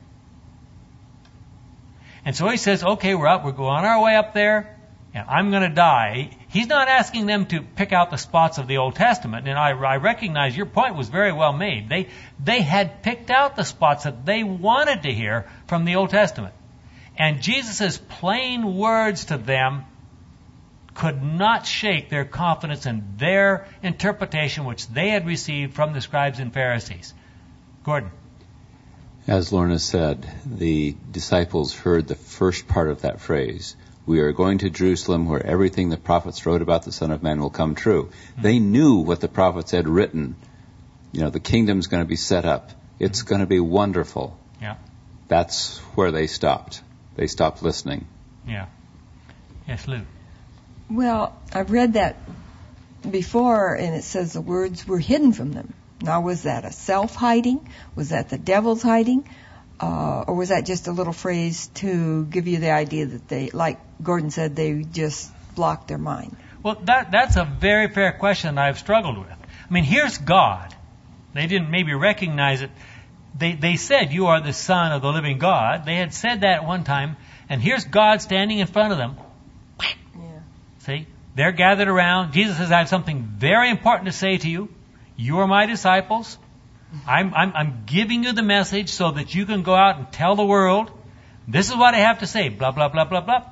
And so he says, okay, we're up, we're going on our way up there, and I'm going to die. He's not asking them to pick out the spots of the Old Testament, and I, I recognize your point was very well made. They they had picked out the spots that they wanted to hear from the Old Testament. And Jesus' plain words to them could not shake their confidence in their interpretation, which they had received from the scribes and Pharisees. Gordon. As Lorna said, the disciples heard the first part of that phrase. We are going to Jerusalem where everything the prophets wrote about the Son of Man will come true. Mm-hmm. They knew what the prophets had written. You know, the kingdom's going to be set up. It's going to be wonderful. Yeah. That's where they stopped. They stopped listening. Yeah. Yes, Lou. Well, I've read that before, and it says the words were hidden from them. Now, was that a self-hiding? Was that the devil's hiding? Uh, or was that just a little phrase to give you the idea that they, like Gordon said, they just blocked their mind? Well, that that's a very fair question I've struggled with. I mean, here's God. They didn't maybe recognize it. They they said, you are the Son of the living God. They had said that at one time. And here's God standing in front of them. Yeah. See? They're gathered around. Jesus says, I have something very important to say to you. You are my disciples. I'm, I'm, I'm giving you the message so that you can go out and tell the world, this is what I have to say, blah, blah, blah, blah, blah.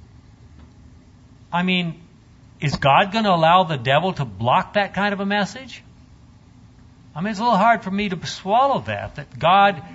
I mean, is God going to allow the devil to block that kind of a message? I mean, it's a little hard for me to swallow that, that God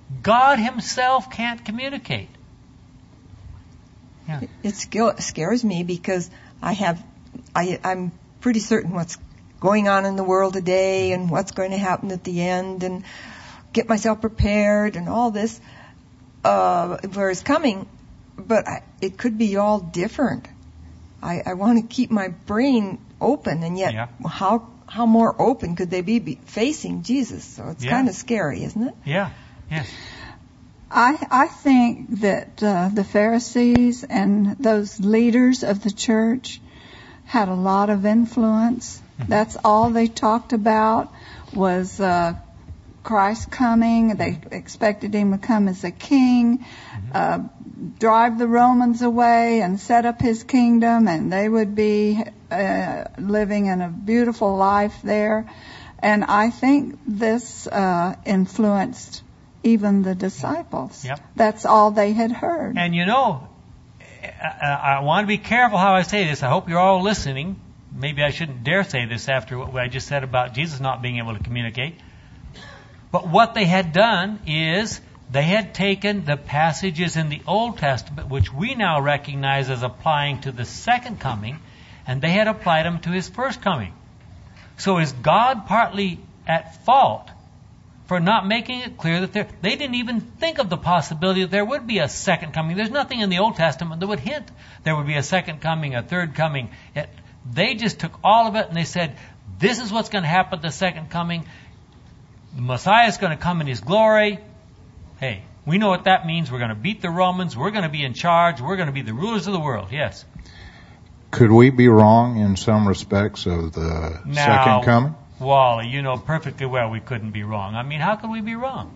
God himself can't communicate. Yeah. It scares me because I have, I, I'm pretty certain what's going on in the world today and what's going to happen at the end, and get myself prepared and all this, uh, where it's coming, but I, it could be all different. I, I want to keep my brain open, and yet yeah. how how more open could they be, be facing Jesus? So it's yeah. kind of scary, isn't it? Yeah, yes. I, I think that uh, the Pharisees and those leaders of the church had a lot of influence. Mm-hmm. That's all they talked about was uh, Christ coming. They expected him to come as a king, mm-hmm. uh, drive the Romans away and set up his kingdom, and they would be uh, living in a beautiful life there. And I think this uh, influenced even the disciples. Yep. That's all they had heard. And you know, I, I want to be careful how I say this. I hope you're all listening. Maybe I shouldn't dare say this after what I just said about Jesus not being able to communicate. But what they had done is they had taken the passages in the Old Testament, which we now recognize as applying to the second coming, and they had applied them to his first coming. So is God partly at fault for not making it clear that there, they didn't even think of the possibility that there would be a second coming? There's nothing in the Old Testament that would hint there would be a second coming, a third coming. It, they just took all of it and they said, this is what's going to happen at the second coming. The Messiah is going to come in his glory. Hey, we know what that means. We're going to beat the Romans. We're going to be in charge. We're going to be the rulers of the world. Yes. Could we be wrong in some respects of the now, second coming? Wally, you know perfectly well we couldn't be wrong. I mean, how could we be wrong?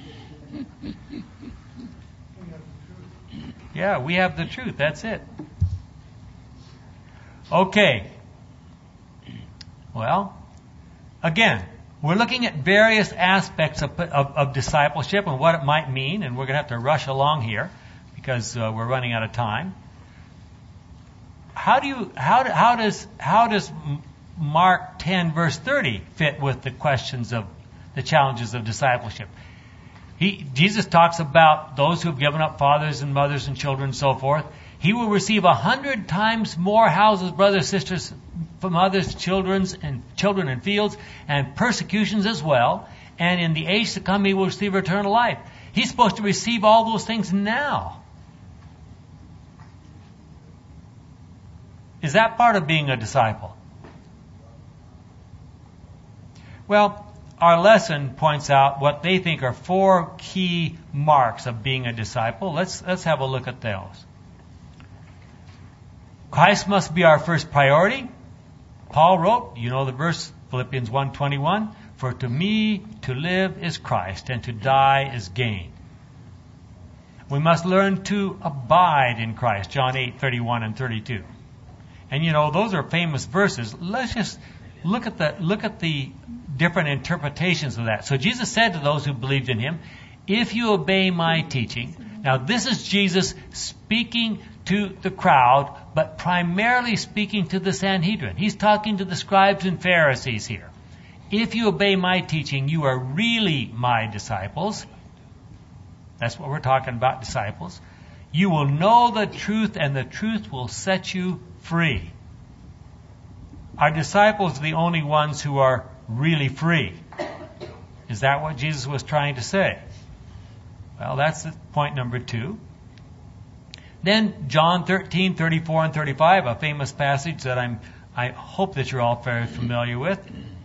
Yeah, we have the truth. That's it. Okay. Well, again, we're looking at various aspects of, of, of discipleship and what it might mean, and we're going to have to rush along here because uh, we're running out of time. How do you? How, do, how does? How does? Mark ten verse thirty fit with the questions of the challenges of discipleship? He, Jesus talks about those who have given up fathers and mothers and children and so forth. He will receive a hundred times more houses, brothers, sisters, mothers, children's and children and fields, and persecutions as well. And in the age to come, he will receive eternal life. He's supposed to receive all those things now. Is that part of being a disciple? Well, our lesson points out what they think are four key marks of being a disciple. Let's let's have a look at those. Christ must be our first priority. Paul wrote, you know the verse, Philippians one twenty-one, for to me to live is Christ, and to die is gain. We must learn to abide in Christ, John eight thirty-one and thirty-two. And you know, those are famous verses. Let's just look at the look at the different interpretations of that. So Jesus said to those who believed in him, if you obey my teaching. Now this is Jesus speaking to the crowd, but primarily speaking to the Sanhedrin. He's talking to the scribes and Pharisees here. If you obey my teaching, you are really my disciples. That's what we're talking about, disciples. You will know the truth, and the truth will set you free. Are disciples the only ones who are really free? Is that what Jesus was trying to say? Well, that's point number two. Then John thirteen, thirty-four and thirty-five, a famous passage that I'm, I hope that you're all very familiar with.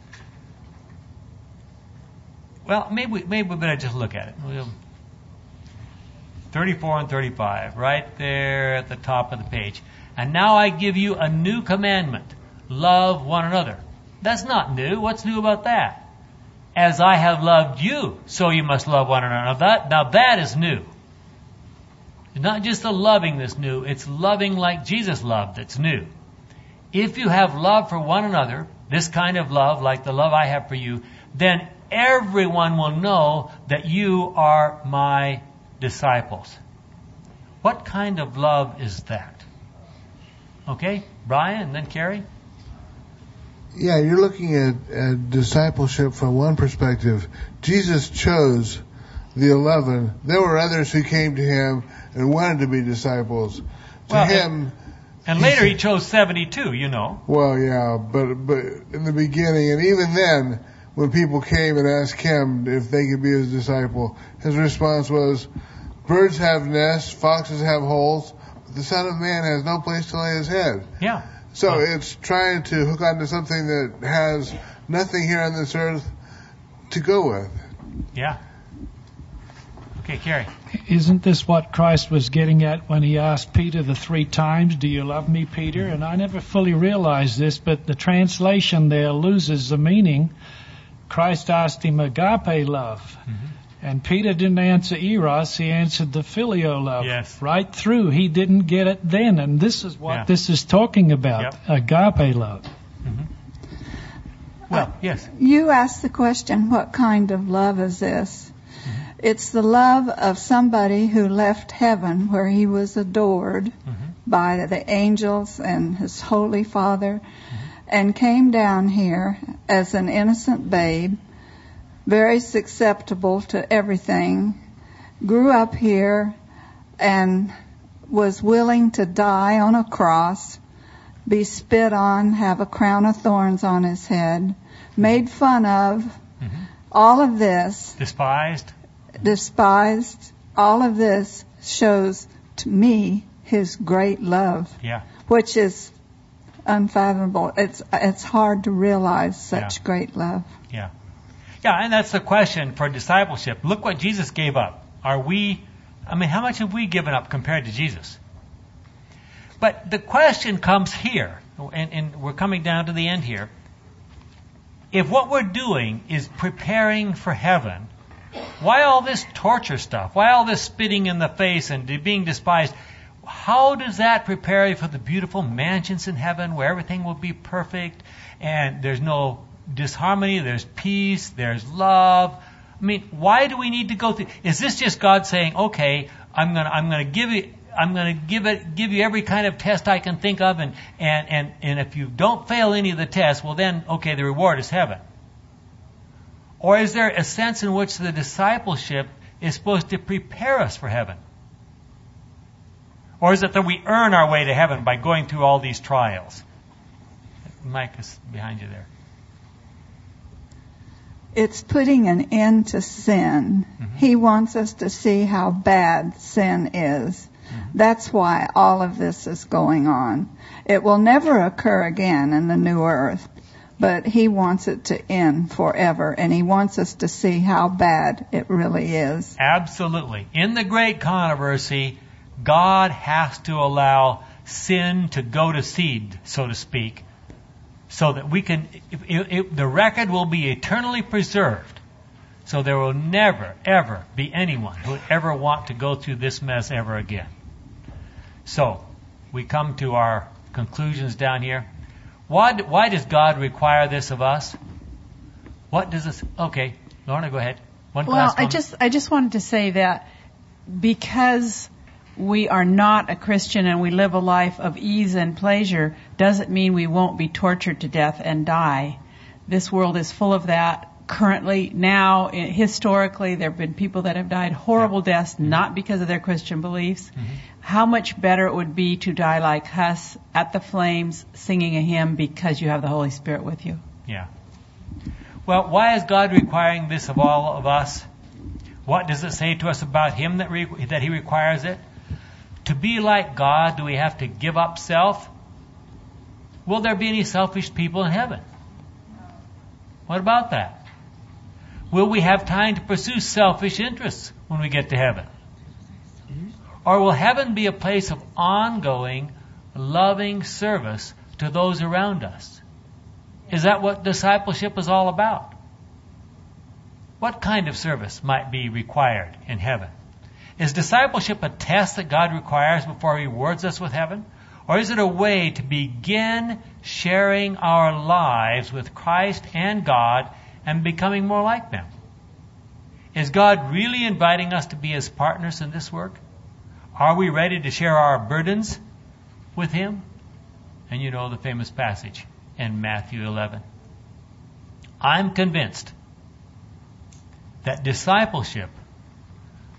Well, maybe, maybe we better just look at it. We'll, thirty-four and thirty-five, right there at the top of the page. And now I give you a new commandment. Love one another. That's not new. What's new about that? As I have loved you, so you must love one another. Now that, now that is new. It's not just the loving that's new. It's loving like Jesus loved that's new. If you have love for one another, this kind of love, like the love I have for you, then everyone will know that you are my disciples. What kind of love is that? Okay, Brian, and then Carrie? Yeah, you're looking at, at discipleship from one perspective. Jesus chose the eleven, there were others who came to him and wanted to be disciples. To well, him, and, and later he chose seventy-two, you know. Well, yeah, but but in the beginning, and even then, when people came and asked him if they could be his disciple, his response was, birds have nests, foxes have holes, but the Son of Man has no place to lay his head. Yeah. So yeah. it's trying to hook onto something that has nothing here on this earth to go with. Yeah. Okay, Carrie. Isn't this what Christ was getting at when he asked Peter the three times, do you love me, Peter? And I never fully realized this, but the translation there loses the meaning. Christ asked him agape love. Mm-hmm. And Peter didn't answer eros, he answered the filio love. Yes. Right through. He didn't get it then. And this is what yeah. this is talking about, yep. agape love. Mm-hmm. Well, uh, yes. You asked the question, what kind of love is this? Mm-hmm. It's the love of somebody who left heaven where he was adored mm-hmm. by the angels and his holy Father mm-hmm. and came down here as an innocent babe, very susceptible to everything, grew up here and was willing to die on a cross, be spit on, have a crown of thorns on his head, made fun of, mm-hmm. all of this. Despised. Despised. All of this shows to me his great love. Yeah. Which is unfathomable. It's it's hard to realize such yeah. great love. Yeah. Yeah, and that's the question for discipleship. Look what Jesus gave up. Are we, I mean, how much have we given up compared to Jesus? But the question comes here, and, and we're coming down to the end here. If what we're doing is preparing for heaven, why all this torture stuff? Why all this spitting in the face and being despised? How does that prepare you for the beautiful mansions in heaven where everything will be perfect and there's no disharmony, there's peace, there's love? I mean, why do we need to go through? Is this just God saying, "Okay, I'm gonna, I'm gonna give you, I'm gonna give it, give you every kind of test I can think of, and and and and if you don't fail any of the tests, well then, okay, the reward is heaven." Or is there a sense in which the discipleship is supposed to prepare us for heaven? Or is it that we earn our way to heaven by going through all these trials? Mike is behind you there. It's putting an end to sin. Mm-hmm. He wants us to see how bad sin is. Mm-hmm. That's why all of this is going on. It will never occur again in the new earth, but he wants it to end forever, and he wants us to see how bad it really is. Absolutely. In the great controversy, God has to allow sin to go to seed, so to speak, so that we can, it, it, the record will be eternally preserved. So there will never, ever be anyone who would ever want to go through this mess ever again. So, we come to our conclusions down here. Why, why does God require this of us? What does this, okay, Lorna, go ahead. One well, I just, I just wanted to say that because we are not a Christian and we live a life of ease and pleasure doesn't mean we won't be tortured to death and die. This world is full of that. Currently, now, historically, there have been people that have died horrible yeah. deaths, mm-hmm. not because of their Christian beliefs. Mm-hmm. How much better it would be to die like Huss at the flames, singing a hymn because you have the Holy Spirit with you. Yeah. Well, why is God requiring this of all of us? What does it say to us about Him that, re- that He requires it? To be like God, do we have to give up self? Will there be any selfish people in heaven? What about that? Will we have time to pursue selfish interests when we get to heaven? Or will heaven be a place of ongoing, loving service to those around us? Is that what discipleship is all about? What kind of service might be required in heaven? Is discipleship a test that God requires before He rewards us with heaven? Or is it a way to begin sharing our lives with Christ and God and becoming more like them? Is God really inviting us to be His partners in this work? Are we ready to share our burdens with Him? And you know the famous passage in Matthew eleven. I'm convinced that discipleship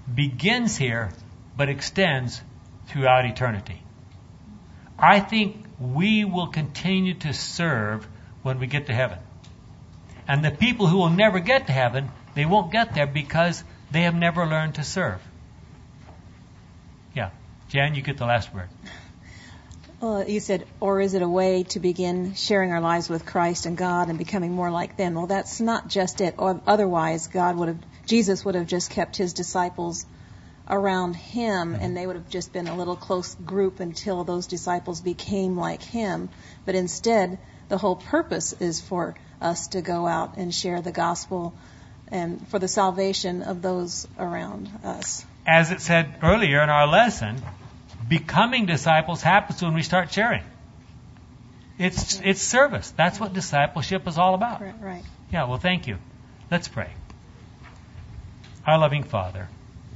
begins here but extends throughout eternity. I think we will continue to serve when we get to heaven. And the people who will never get to heaven, they won't get there because they have never learned to serve. Yeah. Jan, you get the last word. Well, you said, or is it a way to begin sharing our lives with Christ and God and becoming more like them? Well, that's not just it. Or otherwise, God would have, Jesus would have just kept his disciples around him, and they would have just been a little close group until those disciples became like him. But instead, the whole purpose is for us to go out and share the gospel and for the salvation of those around us. As it said earlier in our lesson, becoming disciples happens when we start sharing. It's it's service. That's what discipleship is all about. Right, right. Yeah, well, thank you. Let's pray. Our loving Father,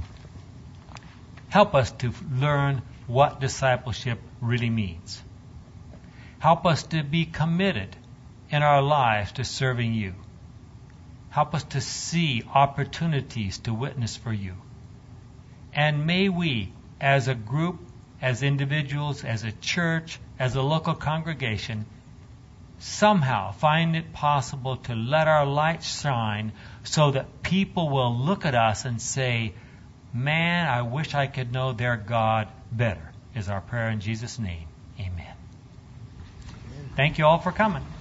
help us to learn what discipleship really means. Help us to be committed in our lives to serving you. Help us to see opportunities to witness for you. And may we, as a group, as individuals, as a church, as a local congregation, somehow find it possible to let our light shine so that people will look at us and say, man, I wish I could know their God better, is our prayer in Jesus' name. Amen. Thank you all for coming.